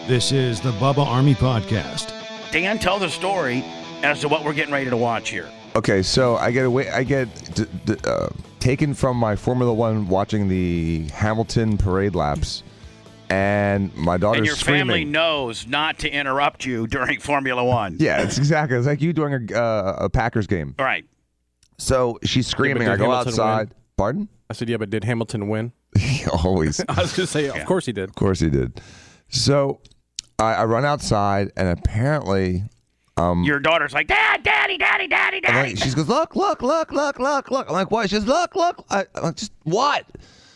This is the Bubba Army Podcast. Dan, tell the story as to what we're getting ready to watch here. Okay, so I get taken from my Formula One watching the Hamilton parade laps, and my daughter's And your screaming. family knows not to interrupt you during Formula One. Yeah, it's like you during a Packers game. All right. So she's screaming. Yeah, but I did go Hamilton outside. win? Pardon? I said, yeah, but did Hamilton win? Always. I was going to say, of course he did. Of course he did. So I run outside, and apparently... Your daughter's like, Dad, Daddy. She goes, look. I'm like, what? She goes, look. I'm like, just what?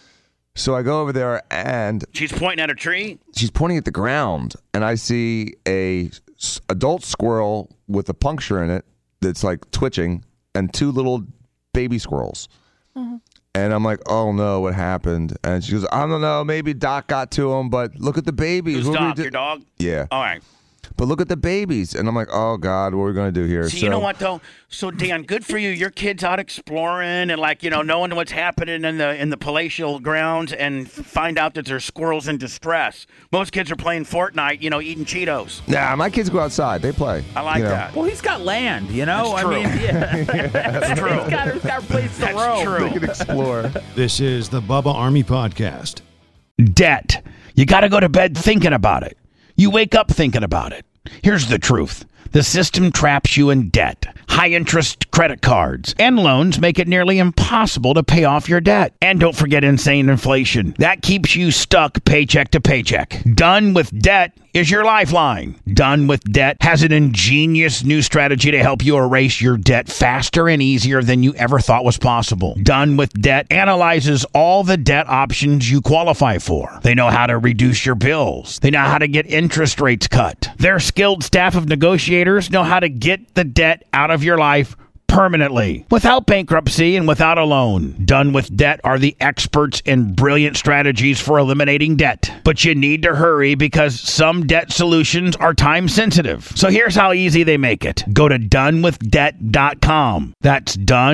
So I go over there, and She's pointing at a tree. she's pointing at the ground, and I see a adult squirrel with a puncture in it that's like twitching, and two little baby squirrels. And I'm like, oh no, what happened? And she goes, I don't know, maybe Doc got to him, but look at the babies. Who's What do we Doc, do? your dog? Yeah. All right. But look at the babies. And I'm like, oh God, what are we going to do here? So you know what, though? So, Dan, good for you. Your kid's out exploring and, like, knowing what's happening in the palatial grounds and find out that there's squirrels in distress. Most kids are playing Fortnite, eating Cheetos. Nah, my kids go outside. They play. I like that. Well, he's got land, That's true. That's true. He's got a place to That's roam. true. They can explore. This is the Bubba Army Podcast. Debt. You got to go to bed thinking about it. You wake up thinking about it. Here's the truth. The system traps you in debt. High-interest credit cards and loans make it nearly impossible to pay off your debt. And don't forget insane inflation. That keeps you stuck paycheck to paycheck. Done with Debt is your lifeline. Done with Debt has an ingenious new strategy to help you erase your debt faster and easier than you ever thought was possible. Done with Debt analyzes all the debt options you qualify for. They know how to reduce your bills. They know how to get interest rates cut. Their skilled staff of negotiators know how to get the debt out of your life permanently, without bankruptcy and without a loan. Done with Debt are the experts in brilliant strategies for eliminating debt. But you need to hurry because some debt solutions are time sensitive. So here's how easy they make it. Go to donewithdebt.com. That's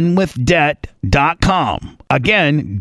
donewithdebt.com. Again,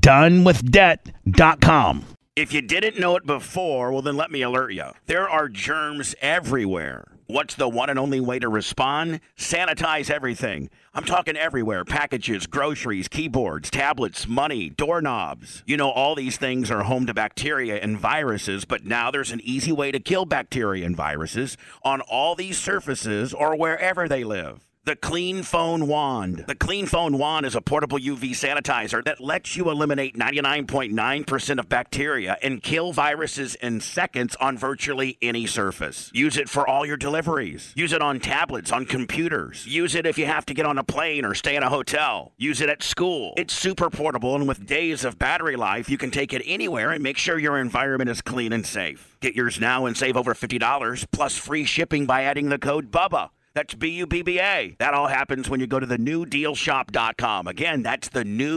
donewithdebt.com. If you didn't know it before, well, then let me alert you. There are germs everywhere. What's the one and only way to respond? Sanitize everything. I'm talking everywhere. Packages, groceries, keyboards, tablets, money, doorknobs. All these things are home to bacteria and viruses, but now there's an easy way to kill bacteria and viruses on all these surfaces or wherever they live. The Clean Phone Wand. The Clean Phone Wand is a portable UV sanitizer that lets you eliminate 99.9% of bacteria and kill viruses in seconds on virtually any surface. Use it for all your deliveries. Use it on tablets, on computers. Use it if you have to get on a plane or stay in a hotel. Use it at school. It's super portable, and with days of battery life, you can take it anywhere and make sure your environment is clean and safe. Get yours now and save over $50 plus free shipping by adding the code BUBBA. That's BUBBA. That all happens when you go to thenewdealshop.com. Again, that's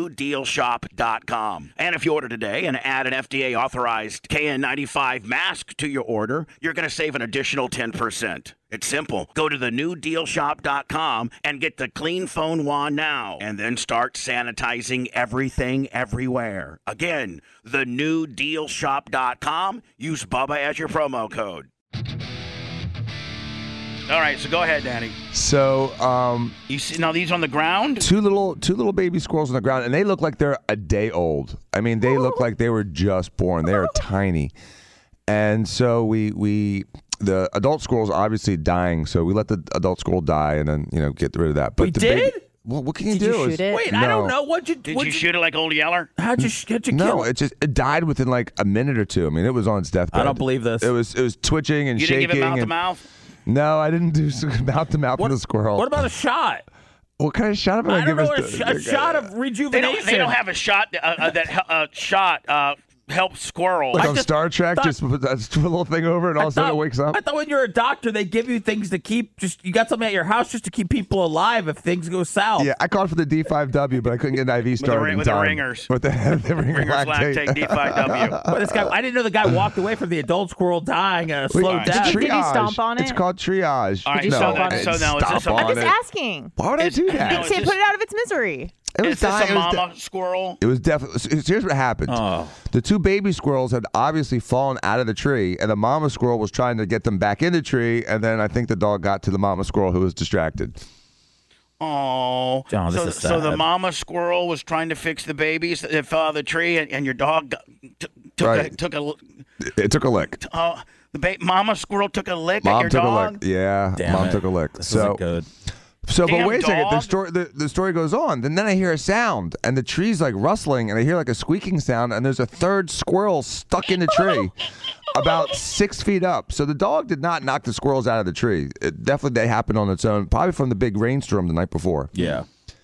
thenewdealshop.com. And if you order today and add an FDA-authorized KN95 mask to your order, you're going to save an additional 10%. It's simple. Go to thenewdealshop.com and get the Clean Phone Wand now, and then start sanitizing everything everywhere. Again, thenewdealshop.com. Use Bubba as your promo code. All right, so go ahead, Danny. So, You see now these on the ground? two little baby squirrels on the ground, and they look like they're a day old. I mean, they look like they were just born. They are tiny. And so the adult squirrel's obviously dying, so we let the adult squirrel die and then, get rid of that. But We the did? baby, well, what can you Did do? you shoot it? Wait, No. I don't know. Did you shoot it like Old Yeller? How'd you kill No, it? it died within like a minute or two. I mean, it was on its deathbed. I don't believe this. It was twitching and You shaking. didn't give it mouth to and- mouth? No, I didn't do mouth to mouth with the squirrel. What about a shot? What kind of shot am I I don't give know. us? A shot of They rejuvenation. don't have a shot that help squirrels. Like I on just Star Trek, thought- just put that little thing over it, and all of a sudden it wakes up. I thought when you're a doctor, they give you things to keep. You got something at your house just to keep people alive if things go south. Yeah, I called for the D5W, but I couldn't get an IV started in with the time. ringers. With the ringer Ringers lactate D5W. But this guy, I didn't know the guy walked away from the adult squirrel dying a slow Wait, death. Did you stomp on It's it? called triage. All right, you no, stomp on I it? didn't So now is this stomp a- I'm on just it. asking. Why would I do No, that? it's Say just- put it out of its misery. It was Is this dying. a mama squirrel? It was definitely. Here's what happened. Oh. The two baby squirrels had obviously fallen out of the tree, and the mama squirrel was trying to get them back in the tree, and then I think the dog got to the mama squirrel who was distracted. Oh, John, this is so the sad. mama squirrel was trying to fix the babies that fell out of the tree, and your dog took Right. a took a. It took a lick. Mama squirrel took a lick at Mom your took dog. a lick. Yeah, Damn mom it. took a lick. This So isn't good. but Damn wait a second. dog. The story goes on. Then I hear a sound, and the tree's like rustling, and I hear like a squeaking sound, and there's a third squirrel stuck in the tree, about 6 feet up. So the dog did not knock the squirrels out of the tree. It definitely that happened on its own, probably from the big rainstorm the night before. Yeah.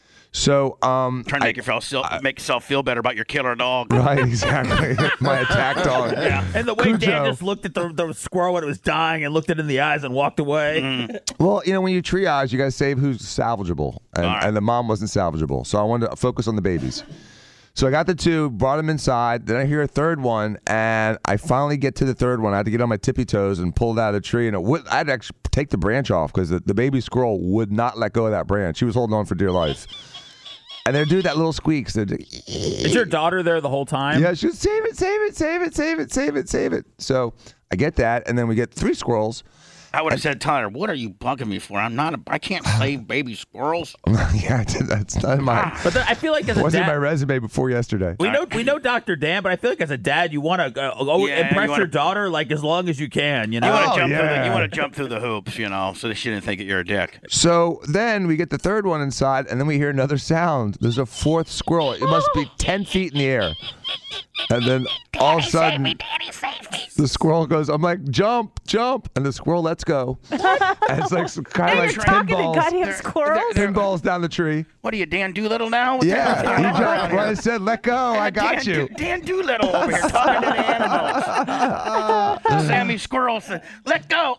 So Trying to make yourself feel better about your killer dog. right, exactly. My attack dog. And the way Cujo. Dan just looked at the squirrel when it was dying and looked it in the eyes and walked away. Well, when you triage, you got to save who's salvageable, and the mom wasn't salvageable. So I wanted to focus on the babies. So I got the two, brought them inside. Then I hear a third one, and I finally get to the third one. I had to get on my tippy toes and pull it out of the tree, and I had to actually take the branch off because the baby squirrel would not let go of that branch. She was holding on for dear life. And they're doing that little squeaks. Is your daughter there the whole time? Yeah, she was save it, save it, save it, save it, save it, save it. So I get that, and then we get 3 squirrels. I would have said, Tyler, what are you bugging me for? I can't save baby squirrels. Yeah, that's not my. But I feel like as a Wasn't dad, my resume before yesterday. we know Dr. Dan, but I feel like as a dad, you want to Yeah, impress you wanna- your daughter like as long as you can. You know. You want Oh, to jump yeah. you want to jump through the hoops, so that she didn't think that you're a dick. So then we get the third one inside, and then we hear another sound. There's a fourth squirrel. It must be 10 feet in the air. And then all of a sudden, the squirrel goes, I'm like, jump, jump. And the squirrel lets go. And it's like kind of like Talking to pinballs. goddamn squirrels. Pinballs down the tree. What are you, Dan Doolittle now? What the Yeah. hell's He going on jumped. around Well, I here? said, let go. I got you. Dan Doolittle over here talking to the animals. Sammy Squirrel said, let go.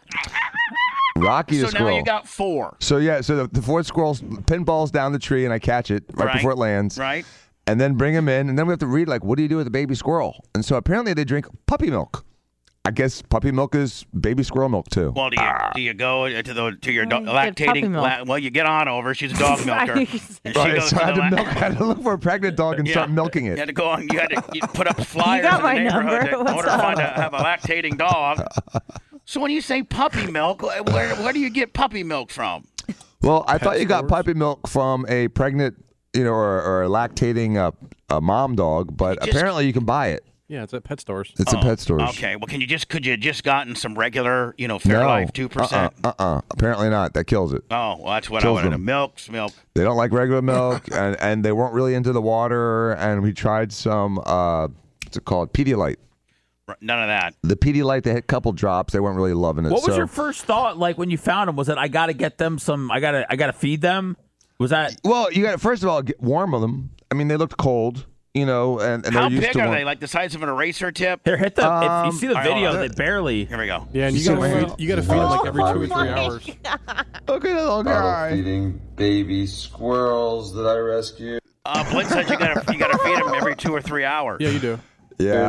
Rocky the So squirrel. now you got 4. So yeah, so the fourth squirrel pinballs down the tree, and I catch it right before it lands. Right. And then bring him in, and then we have to read, like, what do you do with a baby squirrel? And so apparently they drink puppy milk. I guess puppy milk is baby squirrel milk, too. Well, do you go to your you get lactating? puppy milk. Well, you get on over. She's a dog milker. And she Right, goes so I to had the to, I had to look for a pregnant dog and start milking You it. had to go on. You had to put up flyers got in my the neighborhood number. in What's order to up? have a lactating dog. So when you say puppy milk, where do you get puppy milk from? Well, I thought you got stores? puppy milk from a pregnant, or a lactating a mom dog, but apparently you can buy it. Yeah, it's at pet stores. It's in pet stores. Okay. Well, could you just gotten some regular, Fairlife 2%? Apparently not. That kills it. Oh, well, that's what Kills I wanted. them. Milk. They don't like regular milk, and they weren't really into the water. And we tried some, what's it called, Pedialyte. None of that. The Pedialyte, they had a couple drops. They weren't really loving it. What was so- your first thought like when you found them? Was it I got to get them some? I gotta feed them. Was that? Well, you got to first of all get warm them. I mean, they looked cold, and How they're used big to are warm. they? Like the size of an eraser tip? Here, hit them. If you see the all right, video, hold on. they barely. Here we go. Yeah, and you So gotta my- feed them like every 2 or 3 hours. Look at the little guy. Feeding baby squirrels that I rescued. Blitz says you gotta feed them every 2 or 3 hours. Yeah, you do. Yeah.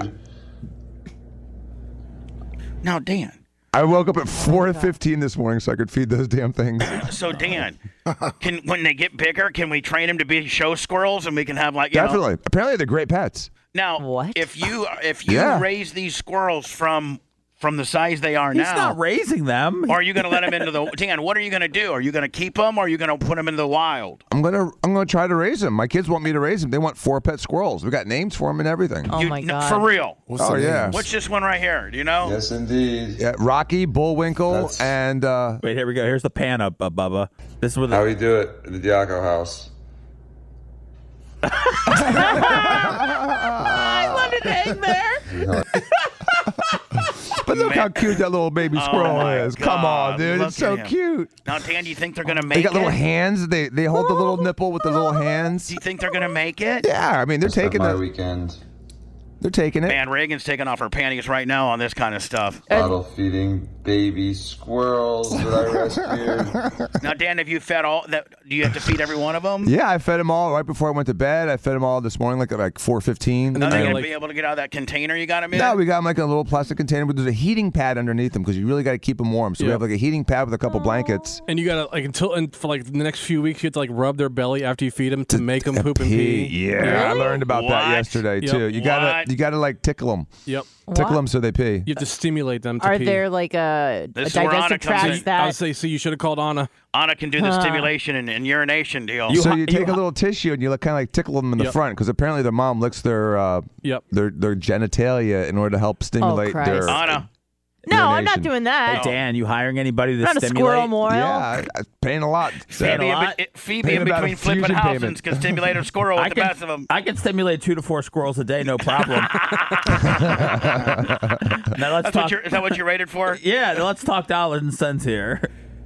Now, Dan. I woke up at 4:15 this morning so I could feed those damn things. So, Dan, when they get bigger, can we train them to be show squirrels and we can have you know? Definitely. Apparently, they're great pets. Now, What? if you Yeah. raise these squirrels from the size they are He's now, not raising them. or are you going to let them into the Dan? What are you going to do? Are you going to keep them, or are you going to put them into the wild? I'm gonna try to raise them. My kids want me to raise them. They want 4 pet squirrels. We got names for them and everything. Oh my God. For real? Oh yeah. What's this one right here? Do you know? Yes, indeed. Yeah, Rocky, Bullwinkle, That's- and Wait, here we go. Here's the pan up, Bubba. This is where How the. we do it in the Diaco house. I let it hang there. but look how cute that little baby squirrel my is. Come God, on, dude, look it's so at him. cute. Now, Dan, do you think they're going to make They got little it? hands. They hold the little nipple with the little hands. Do you think they're going to make it? Yeah, I mean they're Spent taking my the. weekend. They're taking it. Man, Reagan's taking off her panties right now on this kind of stuff. Bottle feeding baby squirrels that I rescued. Now, Dan, have you fed all that? Do you have to feed every one of them? Yeah, I fed them all right before I went to bed. I fed them all this morning, like 4:15. Are they going to be able to get out of that container you got them in? No, we got them like in a little plastic container, but there's a heating pad underneath them because you really got to keep them warm. So we have like a heating pad with a couple blankets. And you gotta for like the next few weeks, you have to like rub their belly after you feed them to make them poop and pee. Yeah, I learned about that yesterday too. You gotta like tickle them. Yep. Tickle them so they pee. You have to stimulate them to Are pee. there like a This is where Anna digestive comes tract in. that? I would say, so you should have called Anna. Anna can do the stimulation and urination deal. So you take a little tissue and you kind of like tickle them in the front because apparently their mom licks their genitalia in order to help stimulate their. Anna. No, I'm not doing that. Hey, Dan, you hiring anybody to Not a stimulate? squirrel moral. Yeah, paying a lot. Phoebe in about between a flipping fusion houses payment. can stimulate a squirrel with the best of them. I can stimulate 2 to 4 squirrels a day, no problem. Now let's talk. Is that what you're rated for? Yeah, let's talk dollars and cents here.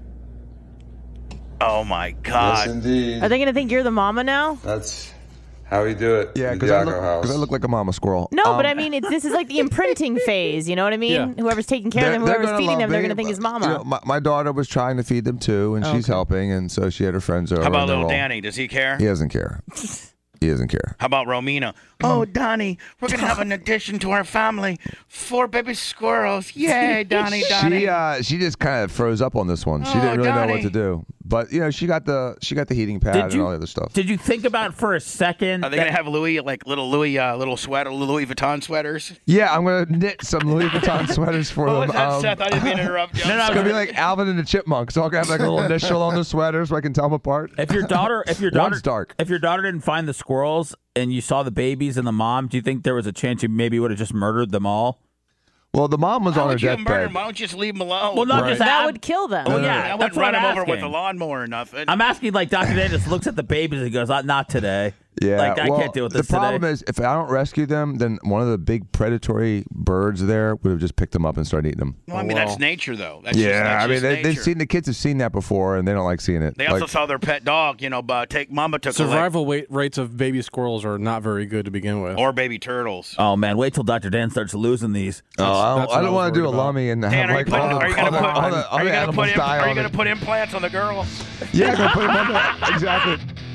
Oh my God! Yes, indeed. Are they going to think you're the mama now? That's how we do it. Yeah, in because the I, Diaco house. look like a mama squirrel. No, but I mean, this is like the imprinting phase. You know what I mean? Yeah. Whoever's taking care of them, whoever's feeding them, they're going to think is mama. You know, my daughter was trying to feed them too, and she's helping, and so she had her friends over. How about and they're little all- Danny? Does he care? He doesn't care. He doesn't care. How about Romina? Oh, Donnie, we're going to have an addition to our family. 4 baby squirrels. Yay, Donnie. She just kind of froze up on this one. She Oh, didn't really know Donnie. what to do. But you know, she got the heating pad and all the other stuff. Did you think about for a second? Are they going to have Louis, like little Louis Vuitton sweaters? Yeah, I'm gonna knit some Louis Vuitton sweaters for What them. was that, Seth? I didn't mean to interrupt you. It's gonna be like Alvin and the Chipmunks. So I'll have like a little initial on the sweaters so I can tell them apart. If your daughter One's dark. If your daughter didn't find the squirrels and you saw the babies and the mom, do you think there was a chance you maybe would have just murdered them all? Well, the mom was Why on her would you murder deathbed. them? Why don't you just leave them alone? Well, not just That would kill them. Oh, yeah, I that's wouldn't what run I'm them over with asking. a lawnmower or nothing. I'm asking, like, Dr. Davis looks at the babies and goes, not today. Yeah, Like, I well, can't deal with this The problem today. is, if I don't rescue them, then one of the big predatory birds there would have just picked them up and started eating them. Well, I mean, that's nature, though. That's Yeah, I mean, just nature. the kids have seen that before, and they don't like seeing it. They also Like, saw their pet dog, Mama took Survival rates of baby squirrels are not very good to begin with. or baby turtles. Oh, man, wait till Dr. Dan starts losing these. I that's what I don't was want to do a worried about. lummy and Dan, have are you like putting- all are you gonna put- the Are you animals die on going it. to put implants on the girl? Yeah, go put them on the, exactly.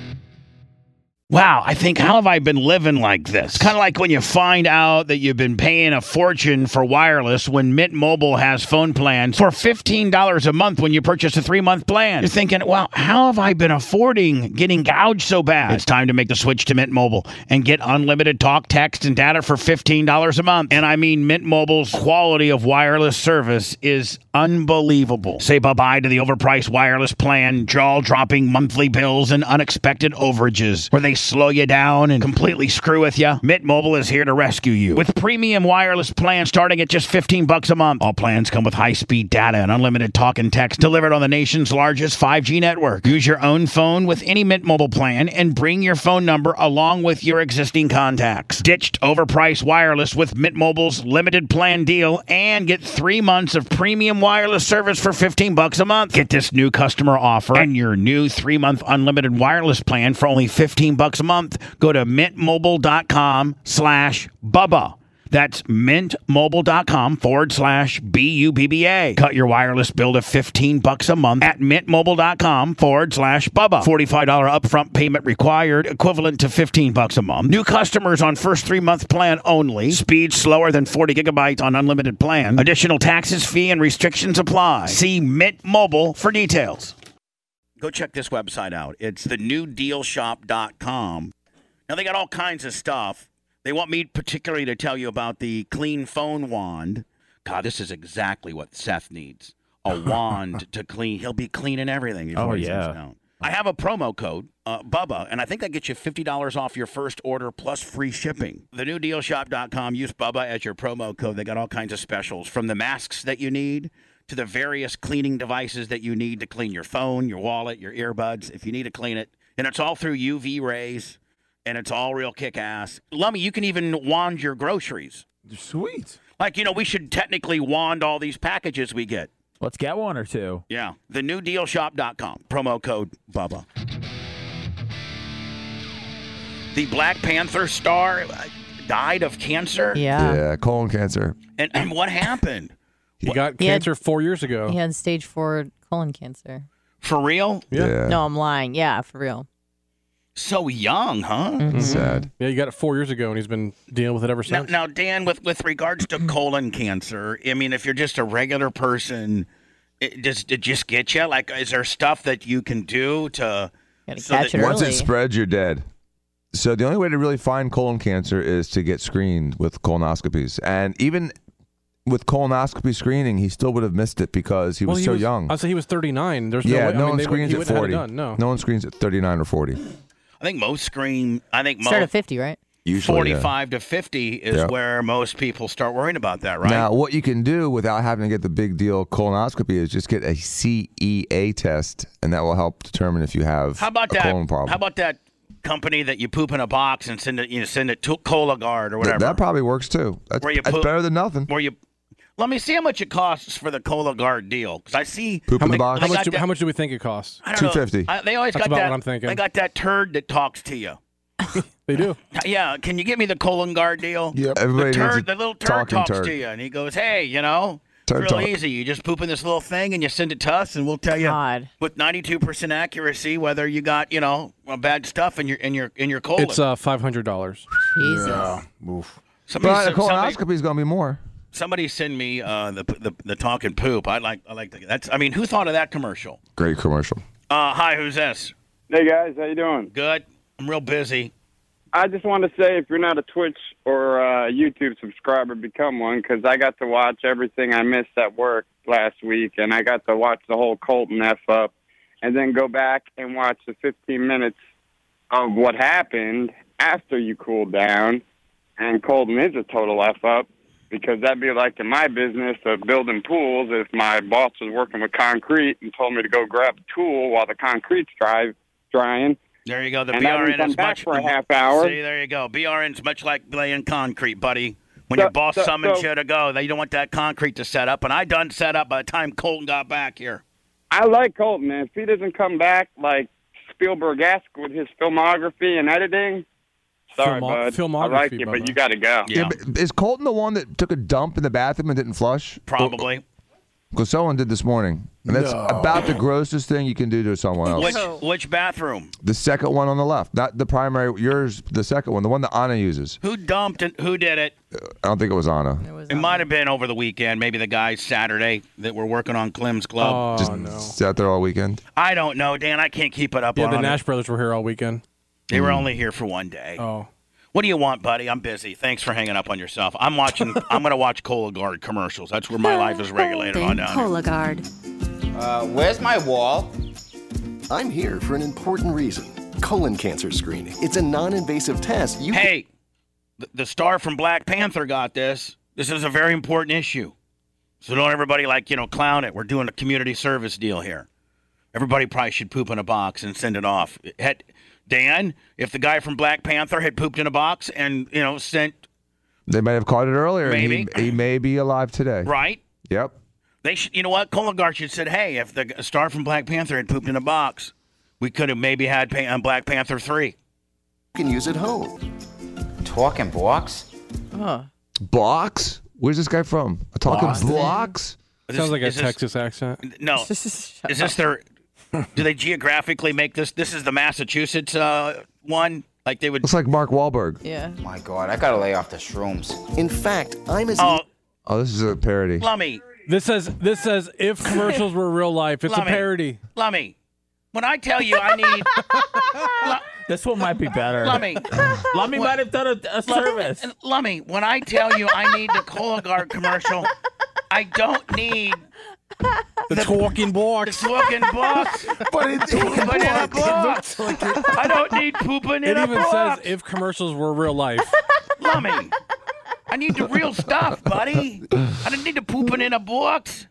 Wow, I think, how have I been living like this? Kind of like when you find out that you've been paying a fortune for wireless when Mint Mobile has phone plans for $15 a month when you purchase a 3-month plan. You're thinking, well, how have I been affording getting gouged so bad? It's time to make the switch to Mint Mobile and get unlimited talk, text, and data for $15 a month. And I mean, Mint Mobile's quality of wireless service is unbelievable. Say bye-bye to the overpriced wireless plan, jaw-dropping monthly bills, and unexpected overages where they slow you down and completely screw with you. Mint Mobile is here to rescue you with premium wireless plans starting at just $15 a month. All plans come with high-speed data and unlimited talk and text delivered on the nation's largest 5G network. Use your own phone with any Mint Mobile plan and bring your phone number along with your existing contacts. Ditched overpriced wireless with Mint Mobile's limited plan deal and get 3 months of premium wireless service for $15 a month. Get this new customer offer and your new 3-month unlimited wireless plan for only $15 a month. Go to mintmobile.com/Bubba. That's mintmobile.com/BUBBA. Cut your wireless bill to $15 a month at mintmobile.com/Bubba. $45 upfront payment required, equivalent to $15 a month. New customers on first 3-month plan only. Speed slower than 40 gigabytes on unlimited plan. Additional taxes, fee, and restrictions apply. See Mint Mobile for details. Go check this website out. It's thenewdealshop.com. Now, they got all kinds of stuff. They want me particularly to tell you about the Clean Phone Wand. God, this is exactly what Seth needs. A wand to clean. He'll be cleaning everything. Before he sits down. I have a promo code, Bubba, and I think that gets you $50 off your first order plus free shipping. Thenewdealshop.com. Use Bubba as your promo code. They got all kinds of specials, from the masks that you need to the various cleaning devices that you need to clean your phone, your wallet, your earbuds, if you need to clean it. And it's all through UV rays, and it's all real kick-ass. Lummy, you can even wand your groceries. Sweet. Like, we should technically wand all these packages we get. Let's get one or two. Yeah. Thenewdealshop.com. Promo code Bubba. The Black Panther star, died of cancer? Yeah, colon cancer. And what happened? He got cancer 4 years ago. He had stage 4 colon cancer. For real? Yeah. No, I'm lying. Yeah, for real. So young, huh? Mm-hmm. Sad. Yeah, he got it 4 years ago, and he's been dealing with it ever since. Now, Dan, with regards to colon cancer, I mean, if you're just a regular person, does it just get you? Like, is there stuff that you can do to catch it once early. it spreads, you're dead. So the only way to really find colon cancer is to get screened with colonoscopies. And even with colonoscopy screening, he still would have missed it because he was so young. I said he was 39. There's Yeah, no way. one screens he at wouldn't have 40. had it done, no. No one screens at 39 or 40. I think most screen. Start at 50, right? Usually, 45 to 50 is where most people start worrying about that, right? Now, what you can do without having to get the big deal colonoscopy is just get a CEA test, and that will help determine if you have How about a that? colon problem. How about that company that you poop in a box and send it to Cologuard or whatever? That probably works too. That's, Where you that's poop- better than nothing. Where you let me see how much it costs for the Cologuard deal, because I see Poop in the box. How much do we think it costs? I don't know. $250. They always That's got about that. what I'm thinking. They got that turd that talks to you. They do. Yeah, can you get me the Cologuard deal? Yep. Everybody needs a The little turd talking talks turd. to you, and he goes, "Hey, it's Turd real talk. easy. You just poop in this little thing, and you send it to us, and we'll tell you God. with 92% accuracy whether you got bad stuff in your colon." It's $500. Jesus. But a colonoscopy is going to be more. Somebody send me the talking poop. I like that's. I mean, who thought of that commercial? Great commercial. Hi, who's this? Hey guys, how you doing? Good. I'm real busy. I just want to say, if you're not a Twitch or a YouTube subscriber, become one, because I got to watch everything I missed at work last week, and I got to watch the whole Colton F up, and then go back and watch the 15 minutes of what happened after you cooled down, and Colton is a total F up, because that'd be like in my business of building pools, if my boss was working with concrete and told me to go grab a tool while the concrete's drying. There you go. The And I didn't BRN come is back much for a half hour. See, there you go. BRN's much like laying concrete, buddy. When your boss summons you to go, you don't want that concrete to set up. And I done set up by the time Colton got back here. I like Colton, man. If he doesn't come back like Spielberg-esque with his filmography and editing, sorry, bud. Filmography, I like you, but you got to go. Yeah, but is Colton the one that took a dump in the bathroom and didn't flush? probably. Because someone did this morning. And that's about the grossest thing you can do to someone else. Which bathroom? The second one on the left. Not the primary, yours, the second one. The one that Anna uses. Who dumped it? Who did it? I don't think it was Anna. It might have been over the weekend. Maybe the guys Saturday that were working on Clem's Club. Sat there all weekend. I don't know, Dan. I can't keep it up Yeah, on the it. Nash brothers were here all weekend. They were only here for one day. Oh. What do you want, buddy? I'm busy. Thanks for hanging up on yourself. I'm going to watch Cologuard commercials. That's where my life is regulated on down here. Cologuard. Where's my wall? I'm here for an important reason. Colon cancer screening. It's a non-invasive test. Hey, the star from Black Panther got this. This is a very important issue. So don't everybody clown it. We're doing a community service deal here. Everybody probably should poop in a box and send it off. Dan, if the guy from Black Panther had pooped in a box and, sent... They might have caught it earlier. Maybe. And he may be alive today. Right? Yep. They should, you know what? Cologuard should have said, hey, if the star from Black Panther had pooped in a box, we could have maybe had Black Panther 3. You can use at home. Talking blocks? Blocks? Where's this guy from? A talking Boston. blocks? Sounds like a Texas accent. No. Is this their... Do they geographically make this? This is the Massachusetts one? Like they would... Looks like Mark Wahlberg. Yeah. My God, I gotta lay off the shrooms. In fact, I'm as... Oh, this is a parody. Lummy. This says if commercials were real life. It's Lummy. a parody. Lummy. When I tell you I need... This one might be better. Lummy. Lummy might have done a service. Lummy, when I tell you I need the Cologuard commercial, I don't need... The talking box. The talking box. But it's pooping in a box. I don't need pooping in It a even box. says if commercials were real life. Lummy, I need the real stuff, buddy. I don't need the pooping in a box.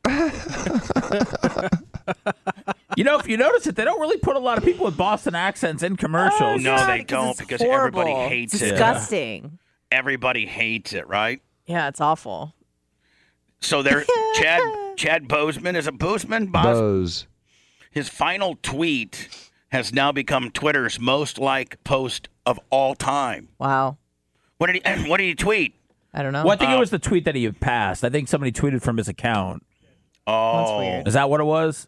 If you notice it, they don't really put a lot of people with Boston accents in commercials. No, they don't, because everybody hates it. Disgusting. Everybody hates it, right? Yeah, it's awful. So there, Chad Boseman, is it Boseman? Bose. His final tweet has now become Twitter's most liked post of all time. Wow. What did he tweet? I don't know. Well, I think it was the tweet that he had passed. I think somebody tweeted from his account. Oh, That's weird. Is that what it was?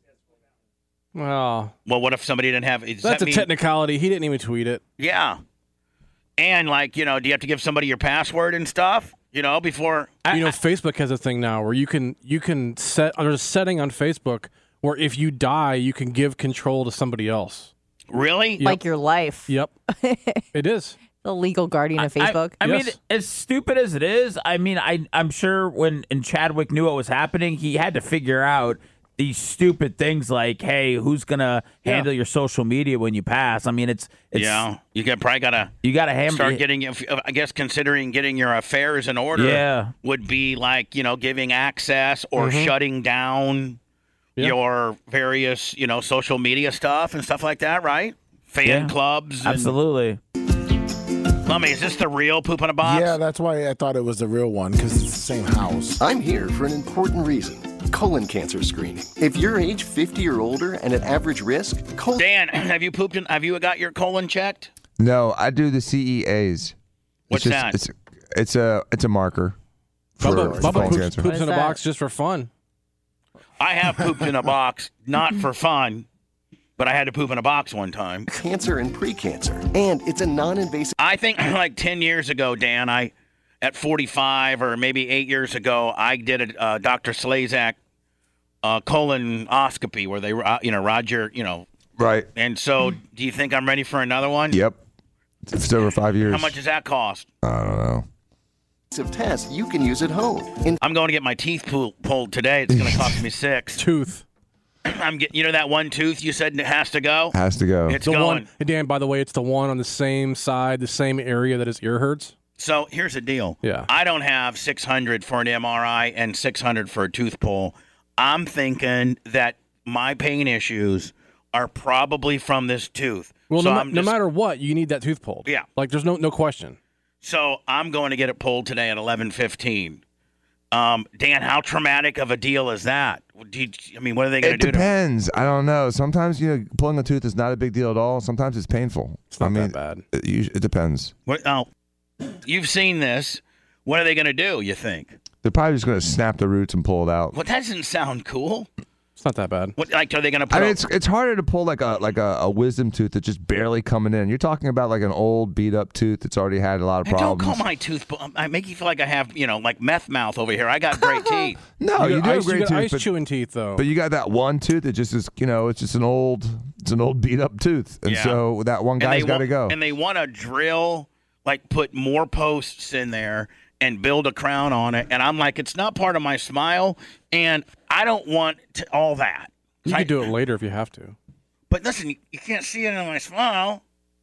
Well, what if somebody didn't have? that's a technicality. He didn't even tweet it. Yeah, and do you have to give somebody your password and stuff? Before Facebook has a thing now where you can set. There's a setting on Facebook where if you die, you can give control to somebody else. Really? Yep. Like your life. Yep. It is. The legal guardian of Facebook. I mean, as stupid as it is, I mean, I'm sure when Chadwick knew what was happening, he had to figure out these stupid things like, hey, who's gonna handle your social media when you pass? I mean, it's you probably gotta start getting. I guess considering getting your affairs in order, would be like giving access or shutting down your various social media stuff and stuff like that, right? Fan clubs, absolutely. Lummy, is this the real poop in a box? Yeah, that's why I thought it was the real one, because it's the same house. I'm here for an important reason. Colon cancer screening. If you're age 50 or older and at average risk, Dan, have you got your colon checked? No, I do the CEAs. What's that? It's a marker for colon cancer. Poops in a box just for fun. I have pooped in a box, not for fun, but I had to poop in a box one time. Cancer and pre-cancer. And it's a non-invasive... I think like 10 years ago, Dan, at 45 or maybe 8 years ago, I did a Dr. Slazak colonoscopy where they, Roger, Right. And so do you think I'm ready for another one? Yep. It's over 5 years. How much does that cost? I don't know. Test you can use at home. I'm going to get my teeth pulled today. It's going to cost me $6. Tooth. I'm getting, that one tooth you said has to go? Has to go. It's the going. One, Dan, by the way, it's the one on the same side, the same area that his ear hurts. So here's the deal. Yeah. I don't have $600 for an MRI and $600 for a tooth pull. I'm thinking that my pain issues are probably from this tooth. Well, so no matter what, you need that tooth pulled. Yeah. Like, there's no question. So I'm going to get it pulled today at 11:15. Dan, how traumatic of a deal is that? What are they going to do? It depends. I don't know. Sometimes, pulling a tooth is not a big deal at all. Sometimes it's painful. It's not that bad. It depends. You've seen this. What are they going to do, you think? They're probably just going to snap the roots and pull it out. Well, that doesn't sound cool. It's not that bad. What, are they going to put it's harder to pull like a wisdom tooth that's just barely coming in. You're talking about like an old beat up tooth that's already had a lot of problems. Don't call my tooth. I make you feel like I have, like meth mouth over here. I got great teeth. No, you do have great teeth. Ice chewing teeth though. But you got that one tooth that just is, it's just an old beat up tooth, and so that one guy's got to go. And they want to drill, put more posts in there and build a crown on it. And I'm like, it's not part of my smile, and I don't want all that. You can do it later if you have to. But listen, you can't see it in my smile.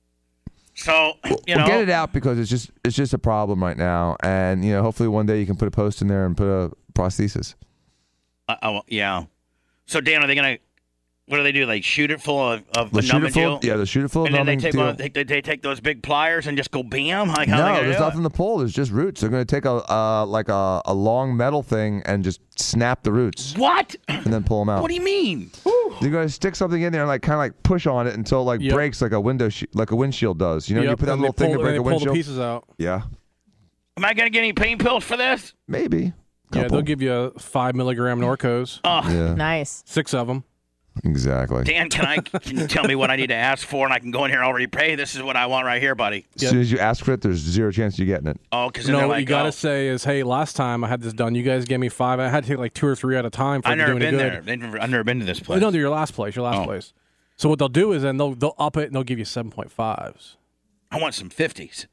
So, we'll get it out because it's just a problem right now. And, hopefully one day you can put a post in there and put a prosthesis. Yeah. So, Dan, are they going to, what do they do? They shoot it full of Numbing-Gel? Yeah, they shoot it full of Numbing-Gel. They take those big pliers and just go bam? No, there's nothing to pull. There's just roots. They're going to take a long metal thing and just snap the roots. What? And then pull them out. What do you mean? You're going to stick something in there and kind of push on it until it breaks like a windshield does. You put that little thing to break a windshield. Pull the pieces out. Yeah. Am I going to get any pain pills for this? Maybe. Yeah, they'll give you a 5 milligram Norcos. Oh, yeah. Nice. 6 of them. Exactly. Dan, can you tell me what I need to ask for, and I can go in here already pay? This is what I want right here, buddy. As soon as you ask for it, there's zero chance you're getting it. Oh, because what you got to say is, hey, last time I had this done, you guys gave me 5. I had to take 2 or 3 at a time for I've never doing been it there. good. I've never been to this place. No, they're your last place. So what they'll do is then they'll up it and they'll give you 7.5s. I want some 50s.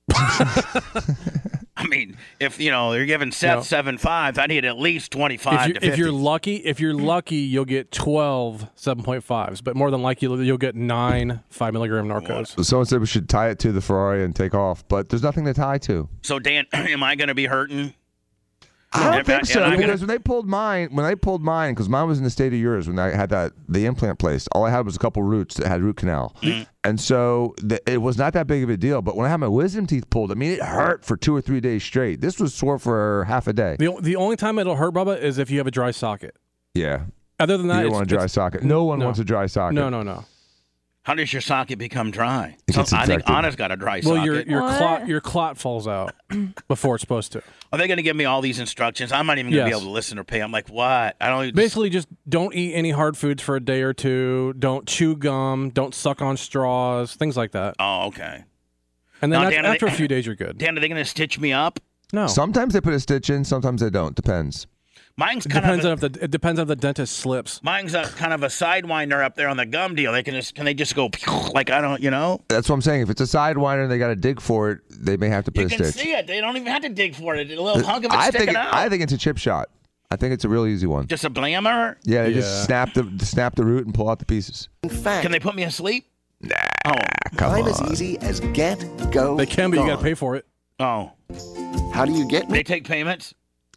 I mean, if they're giving Seth 7.5s, I need at least 25 to 50. If you're lucky, you'll get 12 7.5s, but more than likely you'll get 9 5 milligram Norcos. Someone said we should tie it to the Ferrari and take off, but there's nothing to tie to. So Dan, am I going to be hurting? I don't think so, because when they pulled mine, because mine was in the state of yours when I had the implant placed, all I had was a couple roots that had root canal. And so it was not that big of a deal. But when I had my wisdom teeth pulled, it hurt for 2 or 3 days straight. This was sore for half a day. The only time it'll hurt, Bubba, is if you have a dry socket. Yeah. Other than that, you don't want a dry socket. No one wants a dry socket. No. How does your socket become dry? It gets I think infected. Anna's got a dry Well, socket. your clot falls out before it's supposed to. Are they going to give me all these instructions? I'm not even going to be Yes. able to listen or pay. I'm like, what? I don't. Basically, just don't eat any hard foods for a day or two. Don't chew gum. Don't suck on straws. Things like that. Oh, okay. And then Now, after, Dan, after a few days, you're good. Dan, are they going to stitch me up? No. Sometimes they put a stitch in, sometimes they don't. Depends. Mine's It kind depends of. on if the dentist slips. Mine's a kind of a sidewinder up there on the gum deal. Can they just go like I don't, That's what I'm saying. If it's a sidewinder and they got to dig for it, they may have to put You a can stitch. see it. They don't even have to dig for it. A little hunk of it sticking out. I think it's a chip shot. I think it's a real easy one. Just a blammer. Yeah, they just snap the root and pull out the pieces. In fact, Can they put me asleep? Nah, I'm as easy as get, go, They can, but you got gone. to pay for it. Oh. How do you get me? They take payments.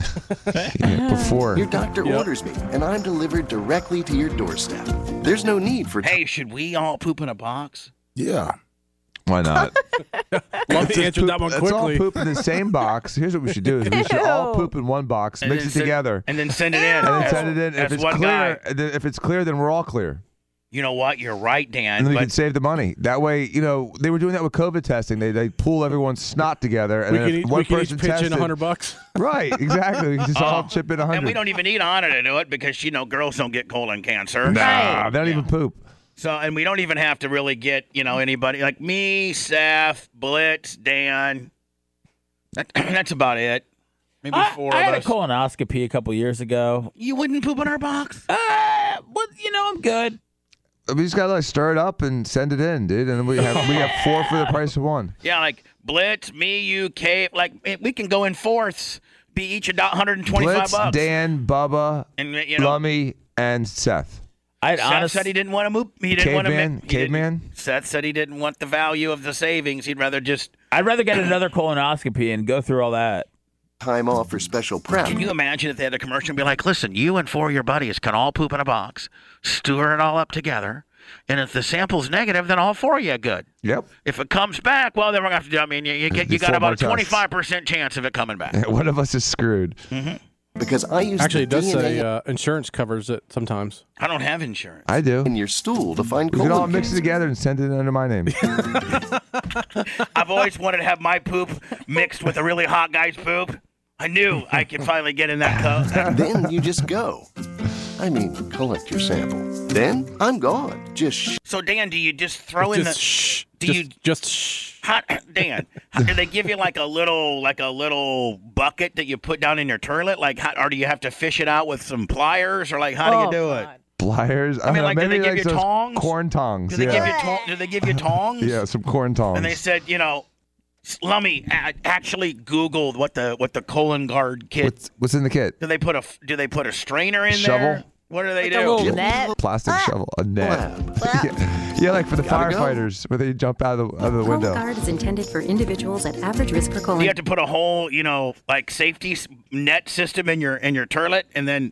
Before. Your doctor orders me, and I'm delivered directly to your doorstep. There's no need for... Hey, should we all poop in a box? Yeah. Why not? Love to answer that one Let's all quickly. poop in the same box. Here's what we should do: is we should all poop in one box, And mix then it send- together, and then send it in. and then as- send it in. If as it's one clear, guy. if it's clear, then we're all clear, You know what? You're right, Dan. and then we but can save the money. That way, they were doing that with COVID testing. They pool everyone's snot together, and We then can, if each, one we can each person pitch in tested, $100. right? Exactly. We can just all chip in 100. and we don't even need Anna to do it because girls don't get colon cancer. Nah, they don't even poop. So, and we don't even have to really get anybody like me, Seth, Blitz, Dan. That's about it. Maybe four I of had us. a colonoscopy a couple years ago. You wouldn't poop in our box? I'm good. We just gotta stir it up and send it in, dude. And we have 4 for the price of 1. Yeah, like Blitz, me, you, Kate. Like we can go in fourths, be each $125. Blitz, Dan, Bubba, And Lummy, and Seth. Seth said he didn't want to move. He didn't want to. Caveman. Seth said he didn't want the value of the savings. He'd rather just. I'd rather get another colonoscopy and go through all that. Time off for special prep. Can you imagine if they had a commercial and be like, listen, you and 4 of your buddies can all poop in a box, stir it all up together, and if the sample's negative, then all 4 of you are good. Yep. If it comes back, well, then we're going to have to do, I mean, you got about a 25% chance of it coming back. One of us is screwed. Mm-hmm. Because I use Actually, it the does DNA say insurance covers it sometimes. I don't have insurance. I do. in your stool to find We can colon all mix it cancer. together and send it under my name. I've always wanted to have my poop mixed with a really hot guy's poop. I knew I could finally get in that cup. Then you just go. I mean, collect your sample. Then I'm gone. Just So, Dan, do you just throw in the... Shh. Do you just shh. Dan, do they give you like a little bucket that you put down in your toilet? Like, or do you have to fish it out with some pliers? Or like, how do you do it? Pliers. I mean, like, do maybe they give you those tongs? Corn tongs. Do they yeah. do they give you tongs? Yeah, some corn tongs. And they said, Lummy actually Googled what the colon guard kit. What's in the kit? Do they put a strainer in Shovel? there? What do they Like do? a little net. Plastic shovel, a net. yeah, like for the Gotta go. firefighters where they jump out of the window. Cologuard is intended for individuals at average risk for colon. You have to put a whole, like safety net system in your toilet, and then,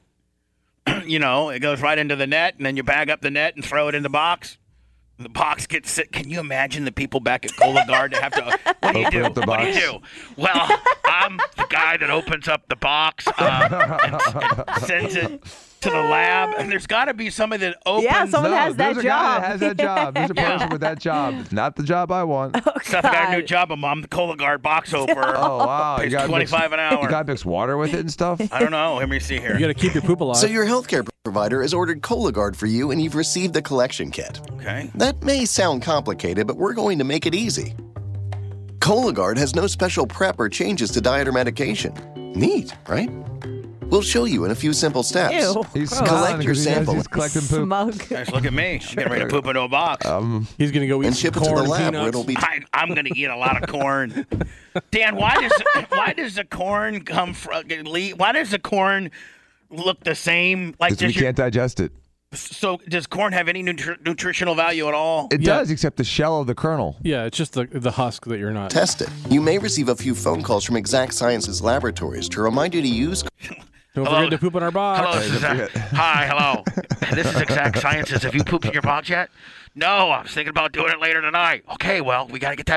it goes right into the net, and then you bag up the net and throw it in the box. The box gets sick. Can you imagine the people back at Cologuard to have to? What do you do? Open up the What do you box. do? Well, I'm the guy that opens up the box and sends it to the lab, and there's got to be somebody that opens. Yeah, someone No, has that there's a job. guy that has that job. There's a person with that job. It's not the job I want. Seth, I got a new job. I'm the Cologuard box opener. Oh wow, Pays you got $25 an hour. You got mix water with it and stuff. I don't know. Let me see here. You got to keep your poop alive. So your healthcare provider has ordered Cologuard for you, and you've received the collection kit. Okay. That may sound complicated, but we're going to make it easy. Cologuard has no special prep or changes to diet or medication. Neat, right? We'll show you in a few simple steps. Ew. He's Gross. smiling Collect your 'cause he knows sample. He's collecting poop. Smug. Guys, look at me. I'm getting ready to poop into a box. He's going to go eat And some ship it to corn the and lab where peanuts. it'll be I'm going to eat a lot of corn. Dan, why does the corn come from? Why does the corn look the same? Like, Because we can't digest it. so does corn have any nutritional value at all? It does, except the shell of the kernel. Yeah, it's just the husk that you're not. tested. You may receive a few phone calls from Exact Sciences laboratories to remind you to use Don't Hello. forget to poop in our box. Hello, this is hi, hello. This is Exact Sciences. Have you pooped in your box yet? No, I was thinking about doing it later tonight. Okay, well, we got to get that back.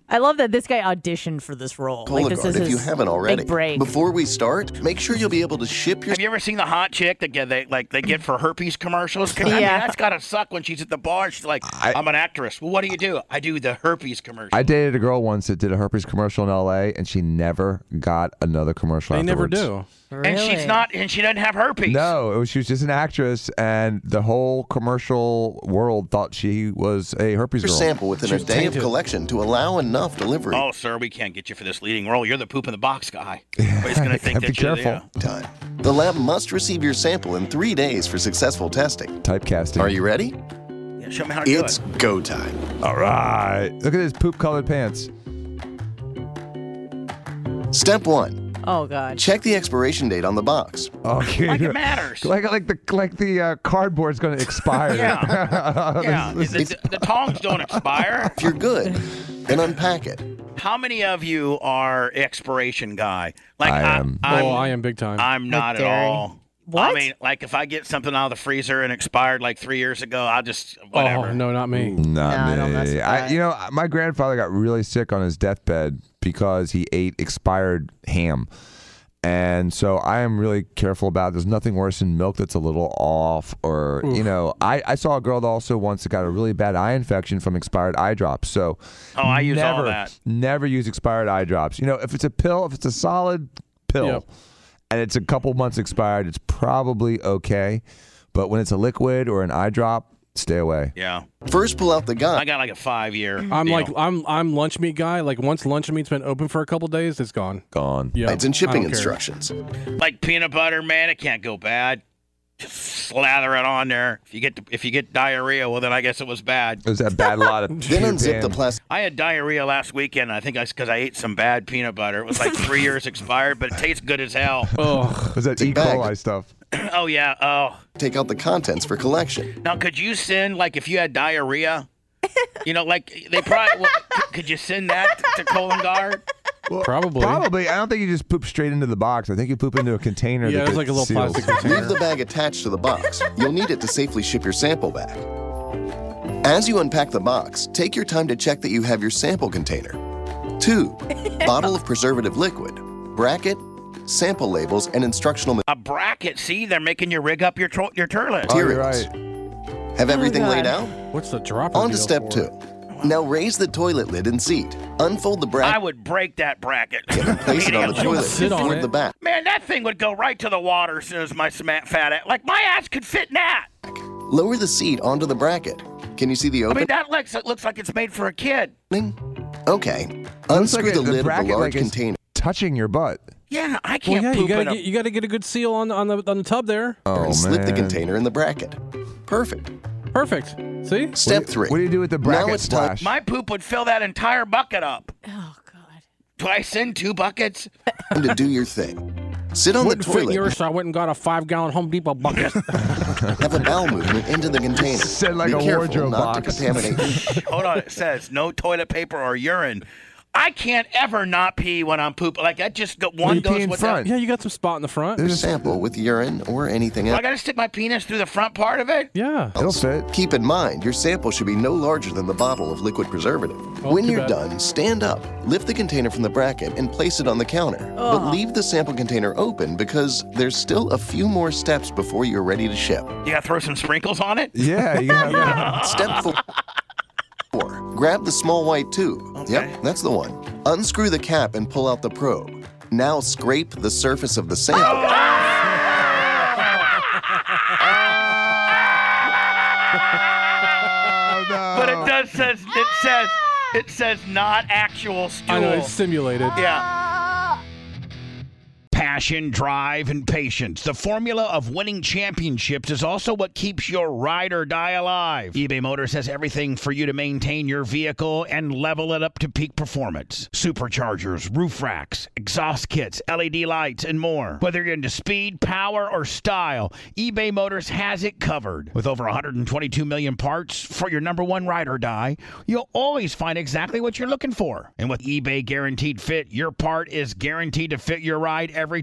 I love that this guy auditioned for this role. Like, this is Cologuard, if you his haven't already. big break. Before we start, make sure you'll be able to ship your... Have you ever seen the hot chick that they get for herpes commercials? 'Cause, I mean, Yeah. that's gotta suck when she's at the bar. She's like, I'm an actress. Well, what do? I do the herpes commercial. I dated a girl once that did a herpes commercial in L.A. and she never got another commercial. They never afterwards. do. And she doesn't have herpes. No, she was just an actress, and the whole commercial world thought she was a herpes girl. sample within a day of collection to allow enough delivery. Oh, sir, we can't get you for this leading role. You're the poop in the box guy. Everybody's gonna think Be that careful. Time. The lab must receive your sample in 3 days for successful testing. Typecasting. Are you ready? Yeah, show me how to do It's go time. All right. Look at his poop-colored pants. Step 1. Oh, God. Check the expiration date on the box. Okay. Like it matters. Like the cardboard's going to expire. Yeah. The tongs don't expire. If you're good, then unpack it. How many of you are expiration guy? Like I am. I am big time. I'm not at dare all. What? I mean, like if I get something out of the freezer and expired like 3 years ago, I'll just whatever. Oh, no, not me. Not I don't mess me. with that. My grandfather got really sick on his deathbed because he ate expired ham. And so I am really careful about it. There's nothing worse than milk that's a little off or, I saw a girl that also once that got a really bad eye infection from expired eye drops. So I use all that. Never use expired eye drops. If it's a pill, if it's a solid pill, Yep. and it's a couple months expired, it's probably okay. But when it's a liquid or an eye drop, stay away. Yeah. First, pull out the gun. I got like a 5-year. I'm lunch meat guy. Like once lunch meat's been open for a couple days, it's gone. Gone. Yeah. It's in shipping I don't care. instructions. Like peanut butter, man, it can't go bad. Just slather it on there. If you get diarrhea, well then I guess it was bad. It was that bad lot of Then unzip the plastic. I had diarrhea last weekend. I think because I ate some bad peanut butter. It was like 3 years expired, but it tastes good as hell. Oh, was that E. bag. coli stuff? Oh yeah. Oh. Take out the contents for collection. Now, could you send like if you had diarrhea? Like they probably. Well, could you send that to Cologuard? Well, Probably. I don't think you just poop straight into the box. I think you poop into a container. Yeah, that it's like a little seals. plastic container. Leave the bag attached to the box. You'll need it to safely ship your sample back. As you unpack the box, take your time to check that you have your sample container. 2. Bottle of preservative liquid. Bracket, sample labels, and instructional A bracket. See, they're making you rig up your turlet. Oh, you're materials. right. Have everything God. laid out? what's the dropper? On to deal step for? 2. Now raise the toilet lid and seat. Unfold the I bracket would break that bracket. and place it on the toilet sit on toward it. the back. Man, that thing would go right to the water as soon as my fat ass. Like my ass could fit in that. Lower the seat onto the bracket. Can you see the I mean, opening? that looks like it's made for a kid. Okay. Looks Unscrew like the lid of the bracket large like it's container. touching your butt. Yeah, I Well, can't yeah, poop in a. you gotta get a good seal on the tub there. Oh, and slip the man. container in the bracket. Perfect. Perfect. See? Step 3. What do you do with the Now bracket it's time. splash? My poop would fill that entire bucket up. Oh, God. Do I send 2 buckets? To do your thing. Sit on Wouldn't the fit in toilet. yours, so I went and got a 5-gallon Home Depot bucket. Have a bowel movement into the container. Said like Be a careful wardrobe not box. to contaminate. Hold on, it says no toilet paper or urine. I can't ever not pee when I'm pooping. Like I just go one you pee goes in with front. Yeah, you got some spot in the front. There's a sample with urine or anything I else. gotta stick my penis through the front part of it. Yeah. It'll fit. Keep in mind, your sample should be no larger than the bottle of liquid preservative. Oh, When too you're bad. done, stand up, lift the container from the bracket, and place it on the counter. But leave the sample container open because there's still a few more steps before you're ready to ship. You gotta throw some sprinkles on it. Yeah, you have Step 4. Grab the small white tube. Okay. Yep, that's the one. Unscrew the cap and pull out the probe. Now scrape the surface of the sample. Oh, no. But it says not actual stool. I know it's simulated. Yeah. Passion, drive, and patience. The formula of winning championships is also what keeps your ride or die alive. eBay Motors has everything for you to maintain your vehicle and level it up to peak performance. Superchargers, roof racks, exhaust kits, LED lights, and more. Whether you're into speed, power, or style, eBay Motors has it covered. With over 122 million parts for your number one ride or die, you'll always find exactly what you're looking for. And with eBay Guaranteed Fit, your part is guaranteed to fit your ride every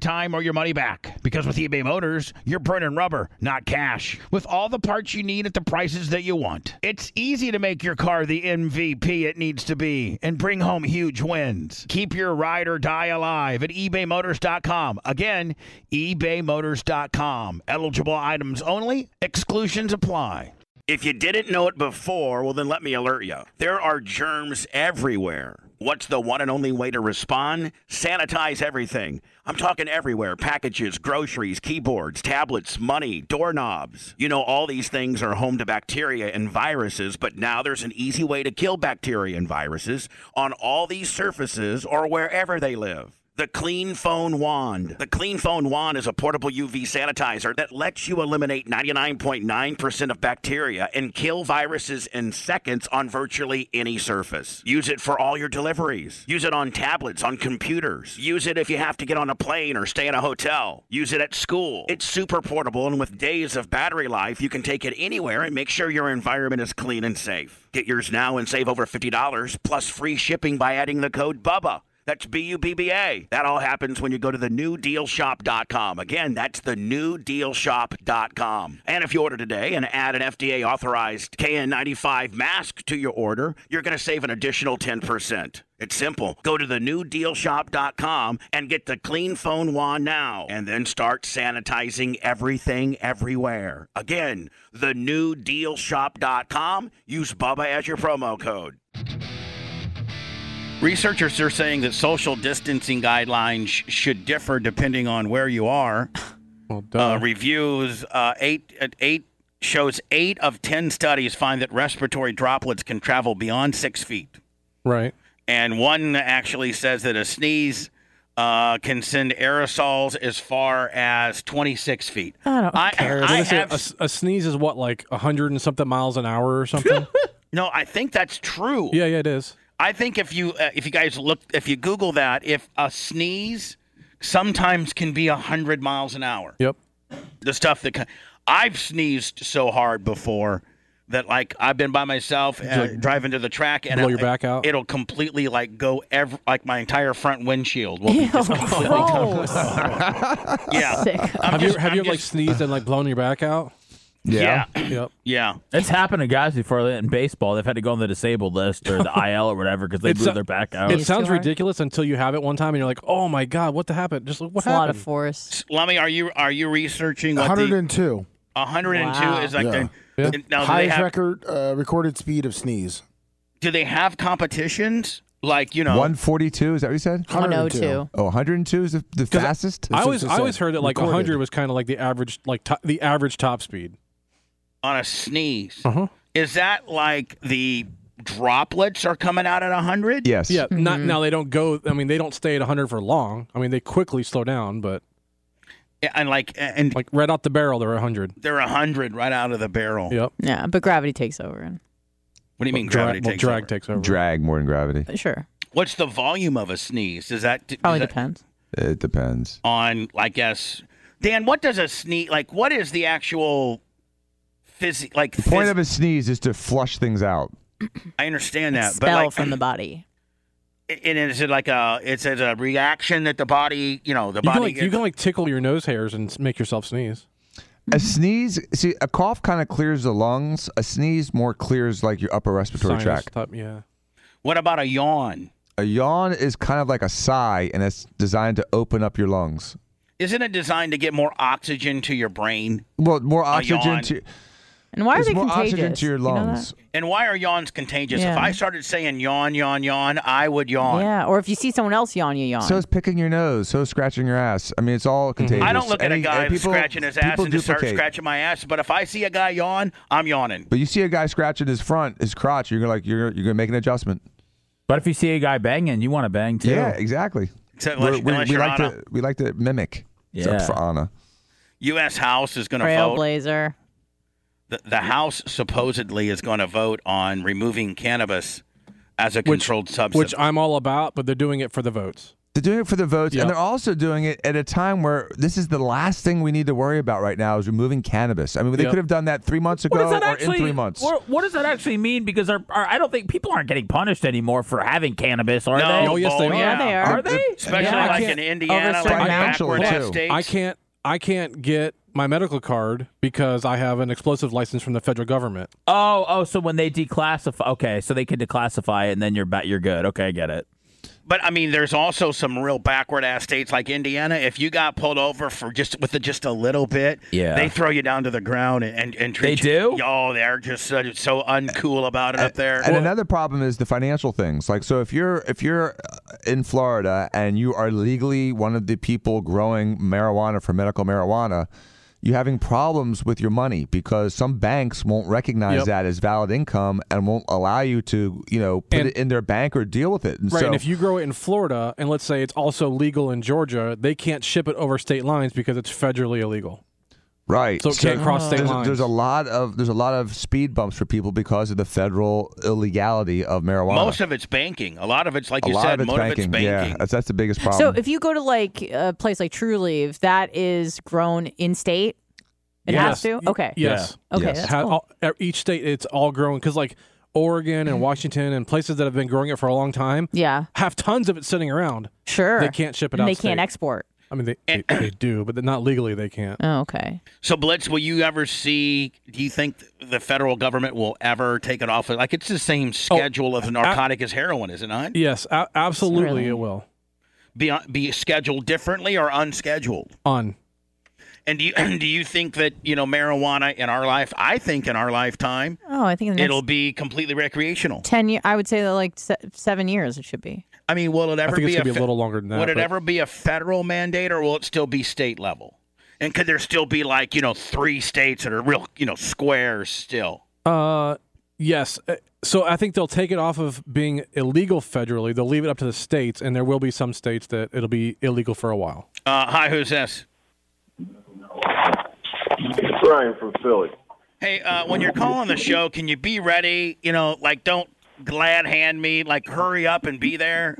time or your money back. Because with eBay Motors, you're burning rubber, not cash. With all the parts you need at the prices that you want. It's easy to make your car the MVP it needs to be and bring home huge wins. Keep your ride or die alive at ebaymotors.com. Again, ebaymotors.com. Eligible items only. Exclusions apply. If you didn't know it before, well, then let me alert you. There are germs everywhere. What's the one and only way to respond? Sanitize everything. I'm talking everywhere. Packages, groceries, keyboards, tablets, money, doorknobs. You know, all these things are home to bacteria and viruses, but now there's an easy way to kill bacteria and viruses on all these surfaces or wherever they live. The Clean Phone Wand. The Clean Phone Wand is a portable UV sanitizer that lets you eliminate 99.9% of bacteria and kill viruses in seconds on virtually any surface. Use it for all your deliveries. Use it on tablets, on computers. Use it if you have to get on a plane or stay in a hotel. Use it at school. It's super portable, and with days of battery life, you can take it anywhere and make sure your environment is clean and safe. Get yours now and save over $50 plus free shipping by adding the code BUBBA. That's BUBBA. That all happens when you go to thenewdealshop.com. Again, that's thenewdealshop.com. And if you order today and add an FDA-authorized KN95 mask to your order, you're going to save an additional 10%. It's simple. Go to thenewdealshop.com and get the Clean Phone Wand now, and then start sanitizing everything everywhere. Again, thenewdealshop.com. Use BUBBA as your promo code. Researchers are saying that social distancing guidelines should differ depending on where you are. Well, Reviews 8 shows 8 of 10 studies find that respiratory droplets can travel beyond 6 feet. Right. And one actually says that a sneeze can send aerosols as far as 26 feet. I don't care. A sneeze is what, like 100 and something miles an hour or something? No, I think that's true. Yeah, it is. I think if you Google that, if a sneeze sometimes can be 100 miles an hour. Yep. The stuff that I've sneezed so hard before that, like, I've been by myself driving to the track and blow your back out. It'll completely go like my entire front windshield will be just completely gross. Yeah. Sick. Have you ever like sneezed and like blown your back out? Yeah. Yep. Yeah. It's happened to guys before in baseball. They've had to go on the disabled list or the IL or whatever because they blew their back out. It sounds ridiculous until you have it one time and you're like, oh my God, what happened? Just what It's happened? a lot of force. Lummy, are you researching what 102. 102 Wow. is like Yeah. now do they Highest have, recorded speed of sneeze. do they have competitions? Like, 142, is that what you said? 102. Oh, 102 is the fastest? I always heard that like recorded. 100 was kind of like the average, the average top speed. On a sneeze. Uh-huh. Is that like the droplets are coming out at 100? Yes. Yeah. Not now. They don't go. I mean, they don't stay at 100 for long. I mean, they quickly slow down, but And like right out the barrel, they're 100. they're 100 right out of the barrel. Yep. Yeah, but gravity takes over. And What do you mean gravity takes drag over? takes over. Drag more than gravity. sure, What's the volume of a sneeze? Does that probably depends. It depends. on, I guess, Dan? What does a sneeze like? What is the actual The point of a sneeze is to flush things out. I understand that, but Expel like, from the body. and is it like it's a reaction that the body, the You body? can like tickle your nose hairs and make yourself sneeze. A sneeze, see, a cough kind of clears the lungs. A sneeze more clears like your upper respiratory Sinus tract. type, yeah. What about a yawn? A yawn is kind of like a sigh, and it's designed to open up your lungs. Isn't it designed to get more oxygen to your brain? Well, more A yawn. oxygen to. And why are There's they more contagious? oxygen to your You know that? lungs. And why are yawns contagious? Yeah. If I started saying yawn, yawn, yawn, I would yawn. Yeah, or if you see someone else yawn, you yawn. So is picking your nose. So is scratching your ass. I mean, it's all contagious. I don't look at a guy people, scratching his ass people and just start duplicate. scratching my ass. But if I see a guy yawn, I'm yawning. But you see a guy scratching his crotch, you're gonna make an adjustment. But if you see a guy banging, you want to bang too. Yeah, exactly. So unless we you're like on we like to mimic. Yeah. Except for Anna. U.S. House is going to vote. Trailblazer. The House supposedly is going to vote on removing cannabis as a controlled substance. Which I'm all about, but they're doing it for the votes. They're doing it for the votes, Yep. and they're also doing it at a time where this is the last thing we need to worry about right now is removing cannabis. I mean, they Yep. could have done that 3 months ago What does that or actually, in 3 months. What does that actually mean? Because I don't think people aren't getting punished anymore for having cannabis, are No, they? Oh, yes, they are. Yeah, they are. Are they? Especially Yeah. like I in can't- Indiana, Over like certain financially, backward too. states. I can't get my medical card because I have an explosive license from the federal government. Oh, so when they declassify, okay, so they can declassify it, and then you're good. Okay, I get it. But I mean, there's also some real backward ass states like Indiana. If you got pulled over for just a little bit, Yeah. they throw you down to the ground and treat They you. do? Oh, they're just so uncool about it up there. And another problem is the financial things. Like, so if you're in Florida and you are legally one of the people growing marijuana for medical marijuana, you're having problems with your money because some banks won't recognize Yep. that as valid income and won't allow you to, put And- it in their bank or deal with it. And Right, so, and if you grow it in Florida, and let's say it's also legal in Georgia, they can't ship it over state lines because it's federally illegal. right, So it can't cross state lines. There's a lot of speed bumps for people because of the federal illegality of marijuana. Most of it's banking. A lot of it's like you lot said. of it's Most banking. of it's banking. Yeah, that's the biggest problem. So if you go to like a place like True Leaf, that is grown in state. It has to. Okay. Yes. Okay. Yes. That's cool. Each state, it's all growing because like Oregon and Washington and places that have been growing it for a long time Yeah. have tons of it sitting around. Sure. They can't ship it And out. they can't export. I mean, they do, but not legally. They can't. Oh, okay. So, Blitz, will you ever see? Do you think the federal government will ever take it off? Like it's the same schedule of narcotic as heroin, is it not? Yes, absolutely, Really? it will. Be scheduled differently or unscheduled? And do you think that marijuana in our life? I think in our lifetime, Oh, I think in the next it'll be completely recreational. 10 years. I would say that like 7 years it should be. I mean, will it ever think be it's gonna be a little longer than that, Would it but- ever be a federal mandate, or will it still be state level? And could there still be like 3 states that are real squares still? Yes. So I think they'll take it off of being illegal federally. They'll leave it up to the states, and there will be some states that it'll be illegal for a while. Hi, who's this? Brian from Philly. Hey, when you're calling the show, can you be ready? Don't glad hand me. Like, hurry up and be there.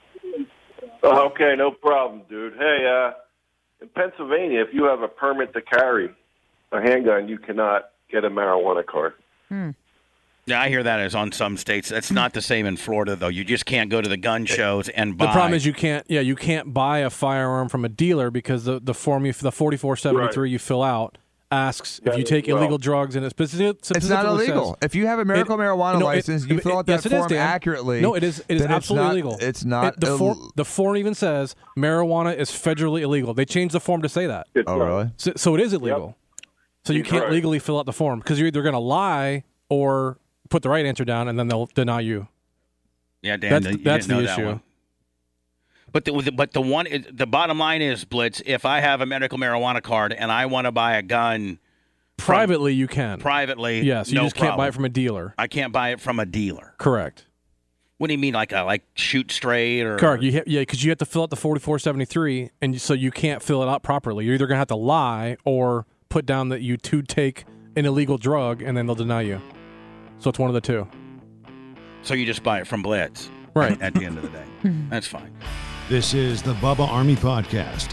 Okay, no problem, dude. Hey, in Pennsylvania, if you have a permit to carry a handgun, you cannot get a marijuana card. Yeah, I hear that is on some states. That's not the same in Florida, though. You just can't go to the gun shows and buy. The problem is you can't buy a firearm from a dealer because the form the 4473 you fill out asks if you take illegal drugs, and it's not illegal. Says, if you have a medical marijuana license, you fill out that yes, it is, form Dan. accurately. No, it is then absolutely it's not, illegal. It's not. The form even says marijuana is federally illegal. They changed the form to say that. Oh, really? So it is illegal. So you can't legally fill out the form because you're either going to lie or put the right answer down, and then they'll deny you. Yeah, Dan, that's you didn't know the that issue. one. But the bottom line is, Blitz, if I have a medical marijuana card and I want to buy a gun privately, you can. Privately, yes, you no just can't buy problem. it from a dealer. I can't buy it from a dealer. Correct. What do you mean, like shoot straight or? Correct. Because you have to fill out the 4473, and so you can't fill it out properly. You're either going to have to lie or put down that you take an illegal drug, and then they'll deny you. So it's one of the two. So you just buy it from Blitz, right? At the end of the day, that's fine. This is the Bubba Army Podcast.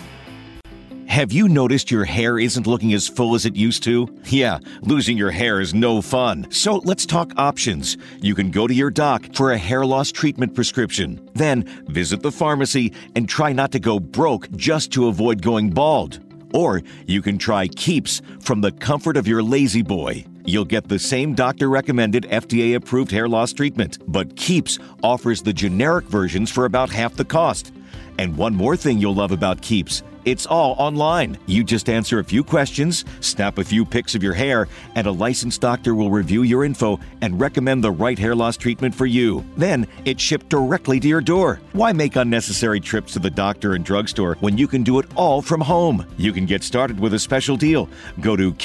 Have you noticed your hair isn't looking as full as it used to? Yeah, losing your hair is no fun. So let's talk options. You can go to your doc for a hair loss treatment prescription. Then visit the pharmacy and try not to go broke just to avoid going bald. Or you can try Keeps from the comfort of your lazy boy. You'll get the same doctor-recommended FDA-approved hair loss treatment, but Keeps offers the generic versions for about half the cost. And one more thing you'll love about Keeps, it's all online. You just answer a few questions, snap a few pics of your hair, and a licensed doctor will review your info and recommend the right hair loss treatment for you. Then it's shipped directly to your door. Why make unnecessary trips to the doctor and drugstore when you can do it all from home? You can get started with a special deal. Go to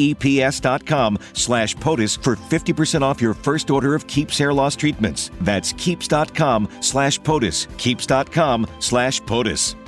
keeps.com/POTUS for 50% off your first order of Keeps hair loss treatments. That's keeps.com/POTUS. Keeps.com/POTUS.